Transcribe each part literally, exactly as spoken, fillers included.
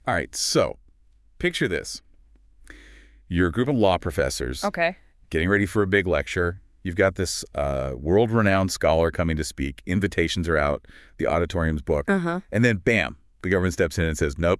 All right, so picture this. You're a group of law professors Okay. getting ready for a big lecture. You've got this uh, world-renowned scholar coming to speak. Invitations are out. The auditorium's booked. Uh-huh. And then, bam, the government steps in and says, nope,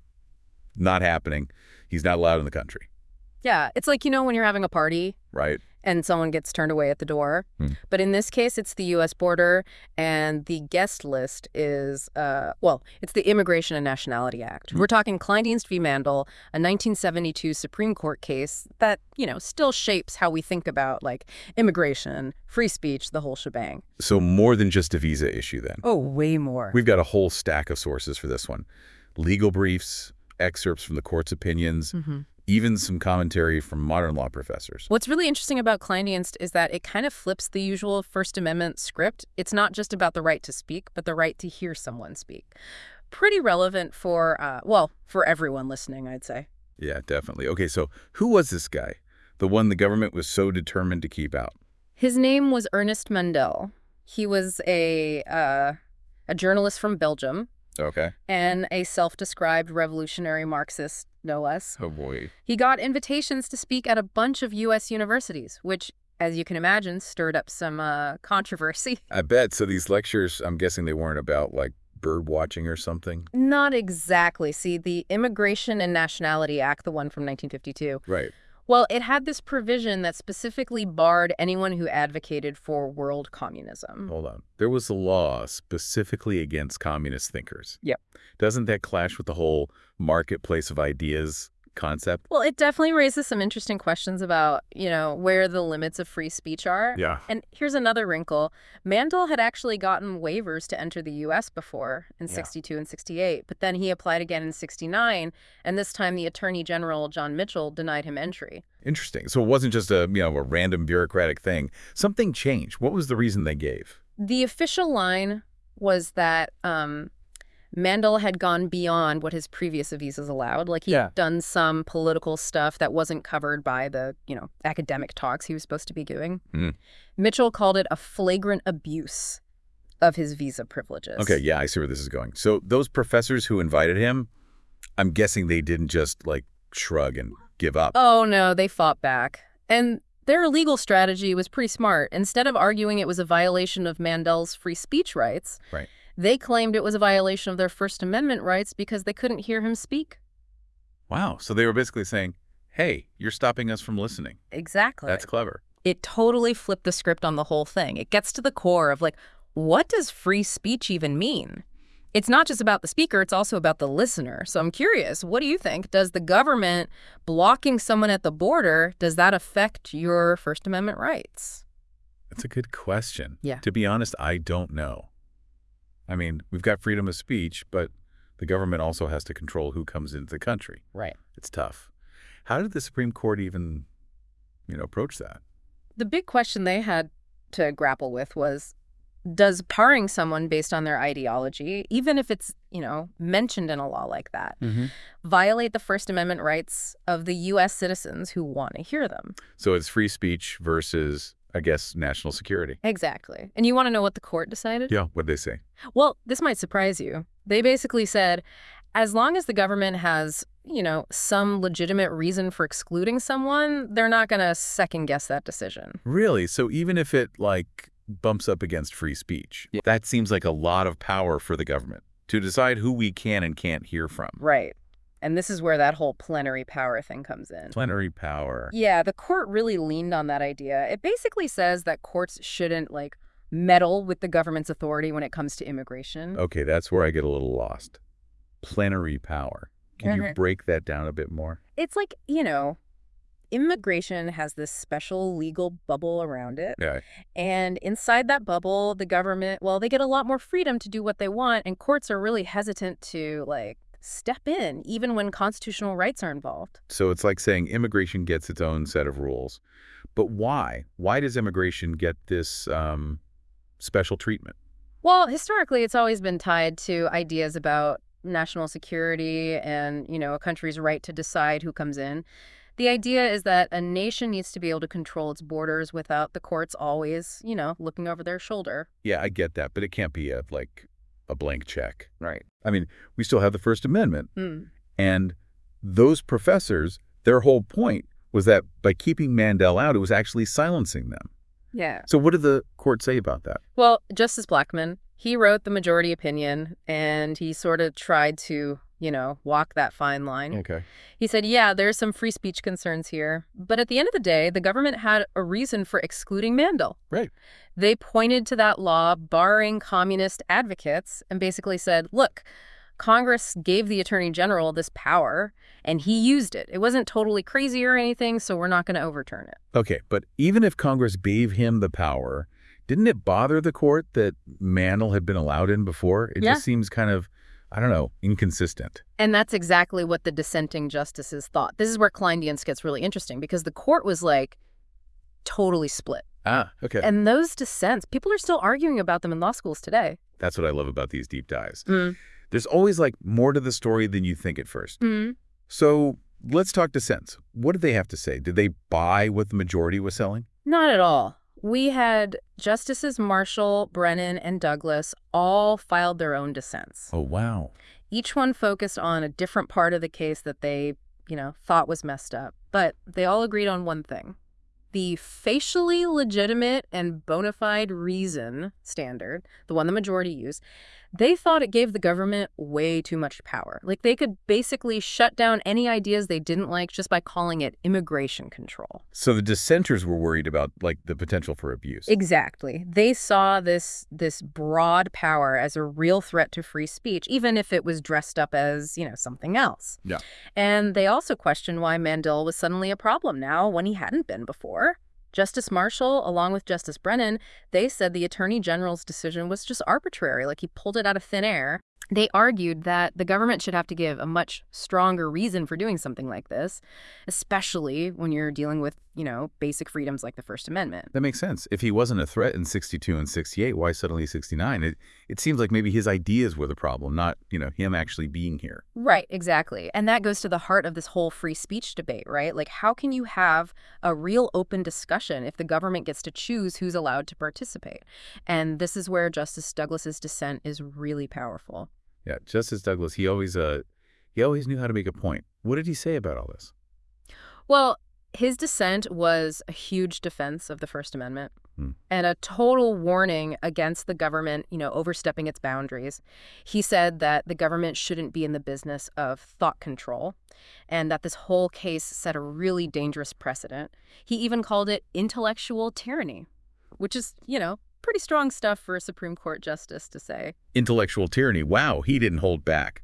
not happening. He's not allowed in the country. Yeah, it's like, you know, when you're having a party Right. and someone gets turned away at the door. Hmm. But in this case, it's the U S border, and the guest list is, uh, well, it's the Immigration and Nationality Act. Hmm. We're talking Kleindienst v. Mandel, a nineteen seventy-two Supreme Court case that, you know, still shapes how we think about, like, immigration, free speech, the whole shebang. So more than just a visa issue, then. Oh, way more. We've got a whole stack of sources for this one. Legal briefs, excerpts from the court's opinions, Mm-hmm. even some commentary from modern law professors. What's really interesting about Kleindienst is that it kind of flips the usual First Amendment script. It's not just about the right to speak, but the right to hear someone speak. Pretty relevant for, uh, well, for everyone listening, I'd say. Yeah, definitely. Okay, so who was this guy? The one the government was so determined to keep out? His name was Ernest Mandel. He was a, uh, a journalist from Belgium Okay. and a self-described revolutionary Marxist, no less. Oh, boy. He got invitations to speak at a bunch of U S universities, which, as you can imagine, stirred up some uh, controversy. I bet. So these lectures, I'm guessing they weren't about, like, bird watching or something? Not exactly. See, the Immigration and Nationality Act, the one from nineteen fifty-two, Right. well, it had this provision that specifically barred anyone who advocated for world communism. Hold on. There was a law specifically against communist thinkers. Yep. Doesn't that clash with the whole marketplace of ideas concept? Well, it definitely raises some interesting questions about, you know, where the limits of free speech are. Yeah. And here's another wrinkle. Mandel had actually gotten waivers to enter the U S before in Yeah. sixty-two and sixty-eight, but then he applied again in sixty-nine, and this time the Attorney General, John Mitchell, denied him entry. Interesting. So it wasn't just a, you know, a random bureaucratic thing. Something changed. What was the reason they gave? The official line was that um, Mandel had gone beyond what his previous visas allowed. Like, he'd Yeah. done some political stuff that wasn't covered by the, you know, academic talks he was supposed to be doing. Mhm. Mitchell called it a flagrant abuse of his visa privileges. Okay, yeah, I see where this is going. So those professors who invited him, I'm guessing they didn't just, like, shrug and give up. Oh, no, they fought back. And their legal strategy was pretty smart. Instead of arguing it was a violation of Mandel's free speech rights, Right. they claimed it was a violation of their First Amendment rights because they couldn't hear him speak. Wow. So they were basically saying, hey, you're stopping us from listening. Exactly. That's clever. It totally flipped the script on the whole thing. It gets to the core of, like, what does free speech even mean? It's not just about the speaker, it's also about the listener. So I'm curious, what do you think? Does the government blocking someone at the border, does that affect your First Amendment rights? That's a good question. Yeah. To be honest, I don't know. I mean, we've got freedom of speech, but the government also has to control who comes into the country. Right. It's tough. How did the Supreme Court even, you know, approach that? The big question they had to grapple with was, does parring someone based on their ideology, even if it's, you know, mentioned in a law like that, Mm-hmm. violate the First Amendment rights of the U S citizens who want to hear them? So it's free speech versus, I guess, national security. Exactly. And you want to know what the court decided? Yeah. What did they say? Well, this might surprise you. They basically said, as long as the government has, you know, some legitimate reason for excluding someone, they're not going to second guess that decision. Really? So even if it, like, bumps up against free speech, Yeah. that seems like a lot of power for the government to decide who we can and can't hear from. Right. And this is where that whole plenary power thing comes in. Plenary power. Yeah, the court really leaned on that idea. It basically says that courts shouldn't, like, meddle with the government's authority when it comes to immigration. Okay, that's where I get a little lost. Plenary power. Can you Mhm. break that down a bit more? It's like, you know, immigration has this special legal bubble around it. Yeah. And inside that bubble, the government, well, they get a lot more freedom to do what they want, and courts are really hesitant to, like, step in, even when constitutional rights are involved. So it's like saying immigration gets its own set of rules. But why? Why does immigration get this um, special treatment? Well, historically, it's always been tied to ideas about national security and, you know, a country's right to decide who comes in. The idea is that a nation needs to be able to control its borders without the courts always, you know, looking over their shoulder. Yeah, I get that, but it can't be a, like a blank check. Right. I mean, we still have the First Amendment, Mm. And those professors, their whole point was that by keeping Mandel out, it was actually silencing them. Yeah. So what did the court say about that? Well, Justice Blackmun, he wrote the majority opinion, and he sort of tried to, you know, walk that fine line. Okay. He said, yeah, there's some free speech concerns here. But at the end of the day, the government had a reason for excluding Mandel. Right. They pointed to that law barring communist advocates and basically said, look, Congress gave the Attorney General this power, and he used it. It wasn't totally crazy or anything, so we're not going to overturn it. Okay, but even if Congress gave him the power, didn't it bother the court that Mandel had been allowed in before? It Yeah. just seems kind of, I don't know, inconsistent. And that's exactly what the dissenting justices thought. This is where Kleindienst gets really interesting, because the court was, like, totally split. Ah, okay. And those dissents, people are still arguing about them in law schools today. That's what I love about these deep dives. Mm. There's always, like, more to the story than you think at first. Mm. So let's talk dissents. What did they have to say? Did they buy what the majority was selling? Not at all. We had Justices Marshall, Brennan, and Douglas all filed their own dissents. Oh, wow. Each one focused on a different part of the case that they, you know, thought was messed up. But they all agreed on one thing. The facially legitimate and bona fide reason standard, the one the majority used, they thought it gave the government way too much power. Like, they could basically shut down any ideas they didn't like just by calling it immigration control. So the dissenters were worried about, like, the potential for abuse. Exactly. They saw this this broad power as a real threat to free speech, even if it was dressed up as, you know, something else. Yeah. And they also questioned why Mandel was suddenly a problem now when he hadn't been before. Justice Marshall, along with Justice Brennan, they said the Attorney General's decision was just arbitrary, like he pulled it out of thin air. They argued that the government should have to give a much stronger reason for doing something like this, especially when you're dealing with, you know, basic freedoms like the First Amendment. That makes sense. If he wasn't a threat in sixty-two and sixty-eight, why suddenly sixty-nine? It, it seems like maybe his ideas were the problem, not, you know, him actually being here. Right, exactly. And that goes to the heart of this whole free speech debate, right? Like, how can you have a real open discussion if the government gets to choose who's allowed to participate? And this is where Justice Douglas's dissent is really powerful. Yeah, Justice Douglas, he always uh, he always knew how to make a point. What did he say about all this? Well, his dissent was a huge defense of the First Amendment Hmm. and a total warning against the government, you know, overstepping its boundaries. He said that the government shouldn't be in the business of thought control and that this whole case set a really dangerous precedent. He even called it intellectual tyranny, which is, you know, pretty strong stuff for a Supreme Court justice to say. Intellectual tyranny. Wow, he didn't hold back.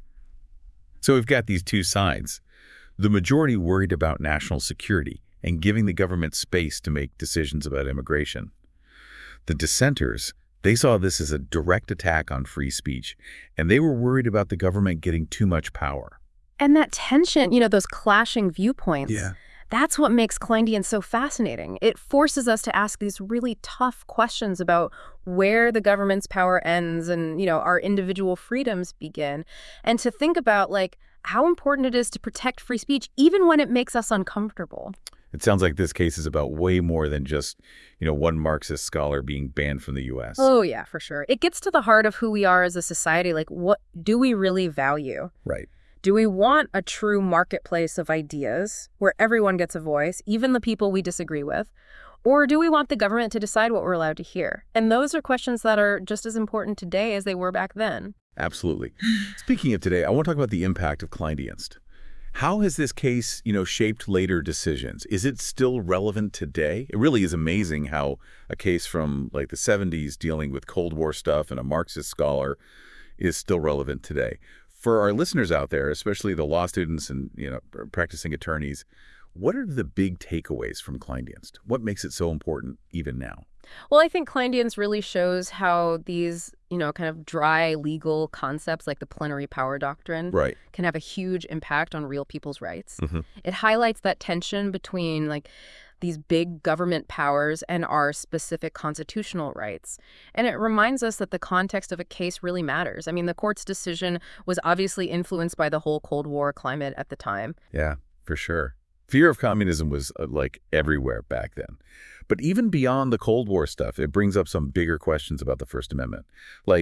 So we've got these two sides. The majority worried about national security and giving the government space to make decisions about immigration. The dissenters, they saw this as a direct attack on free speech, and they were worried about the government getting too much power. And that tension, you know, those clashing viewpoints. Yeah. That's what makes Kleindienst so fascinating. It forces us to ask these really tough questions about where the government's power ends and, you know, our individual freedoms begin. And to think about, like, how important it is to protect free speech, even when it makes us uncomfortable. It sounds like this case is about way more than just, you know, one Marxist scholar being banned from the U S. Oh, yeah, for sure. It gets to the heart of who we are as a society. Like, what do we really value? Right. Do we want a true marketplace of ideas where everyone gets a voice, even the people we disagree with? Or do we want the government to decide what we're allowed to hear? And those are questions that are just as important today as they were back then. Absolutely. Speaking of today, I want to talk about the impact of Kleindienst. How has this case, you know, shaped later decisions? Is it still relevant today? It really is amazing how a case from like the seventies dealing with Cold War stuff and a Marxist scholar is still relevant today. For our listeners out there, especially the law students and, you know, practicing attorneys, what are the big takeaways from Kleindienst? What makes it so important even now? Well, I think Kleindienst really shows how these, you know, kind of dry legal concepts like the plenary power doctrine Right. can have a huge impact on real people's rights. Mm-hmm. It highlights that tension between, like, these big government powers and our specific constitutional rights. And it reminds us that the context of a case really matters. I mean, the court's decision was obviously influenced by the whole Cold War climate at the time. Yeah, for sure. Fear of communism was uh, like everywhere back then. But even beyond the Cold War stuff, it brings up some bigger questions about the First Amendment. Like,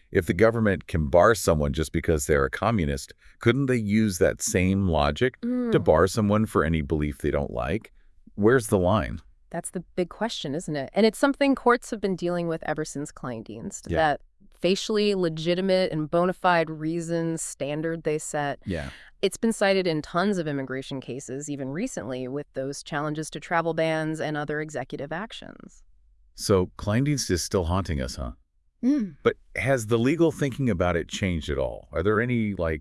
If the government can bar someone just because they're a communist, couldn't they use that same logic Mm. to bar someone for any belief they don't like? Where's the line? That's the big question, isn't it? And it's something courts have been dealing with ever since Kleindienst, Yeah. that facially legitimate and bona fide reasons standard they set. Yeah. It's been cited in tons of immigration cases, even recently, with those challenges to travel bans and other executive actions. So Kleindienst is still haunting us, huh? Mm. But has the legal thinking about it changed at all? Are there any, like,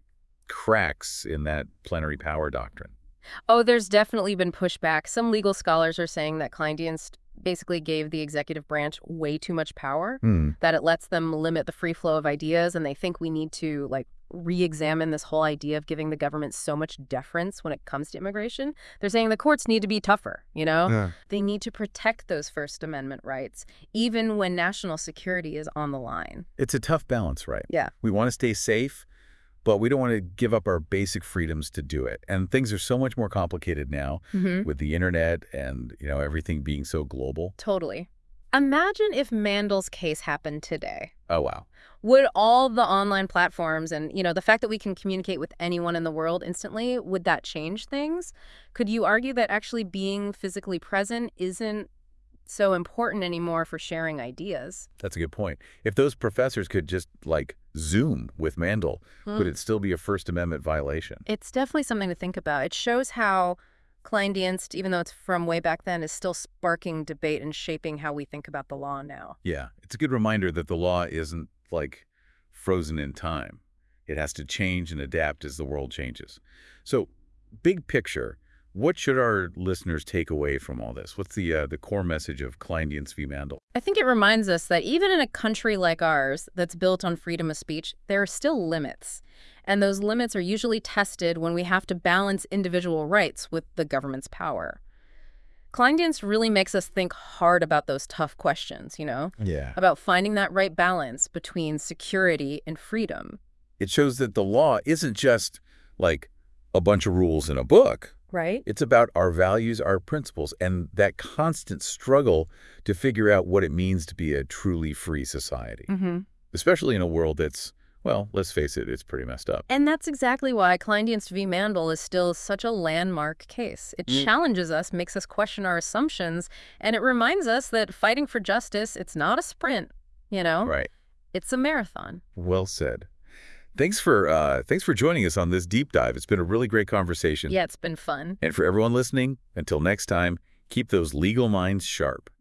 cracks in that plenary power doctrine? Oh, there's definitely been pushback. Some legal scholars are saying that Kleindienst basically gave the executive branch way too much power, Hmm. that it lets them limit the free flow of ideas, and they think we need to, like, re-examine this whole idea of giving the government so much deference when it comes to immigration. They're saying the courts need to be tougher, you know? Yeah. They need to protect those First Amendment rights, even when national security is on the line. It's a tough balance, right? Yeah. We want to stay safe, but we don't want to give up our basic freedoms to do it. And things are so much more complicated now Mm-hmm. with the internet and, you know, everything being so global. Totally. Imagine if Mandel's case happened today. Oh, wow. Would all the online platforms and, you know, the fact that we can communicate with anyone in the world instantly, would that change things? Could you argue that actually being physically present isn't so important anymore for sharing ideas? That's a good point. If those professors could just, like, Zoom with Mandel, would Mm. it still be a First Amendment violation? It's definitely something to think about. It shows how Kleindienst, even though it's from way back then, is still sparking debate and shaping how we think about the law now. Yeah. It's a good reminder that the law isn't, like, frozen in time. It has to change and adapt as the world changes. So, big picture, what should our listeners take away from all this? What's the uh, the core message of Kleindienst v. Mandel? I think it reminds us that even in a country like ours that's built on freedom of speech, there are still limits. And those limits are usually tested when we have to balance individual rights with the government's power. Kleindienst really makes us think hard about those tough questions, you know, Yeah. about finding that right balance between security and freedom. It shows that the law isn't just, like, a bunch of rules in a book. Right? It's about our values, our principles, and that constant struggle to figure out what it means to be a truly free society, Mm-hmm. especially in a world that's, well, let's face it, it's pretty messed up. And that's exactly why Kleindienst v. Mandel is still such a landmark case. It Mm. challenges us, makes us question our assumptions, and it reminds us that fighting for justice, it's not a sprint, you know? Right. It's a marathon. Well said. Thanks for uh, thanks for joining us on this deep dive. It's been a really great conversation. Yeah, it's been fun. And for everyone listening, until next time, keep those legal minds sharp.